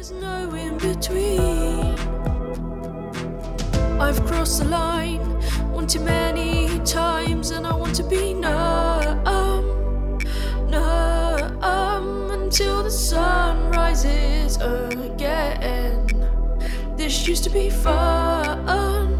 There's no in between. I've crossed the line one too many times, and I want to be numb, until the sun rises again. This used to be fun.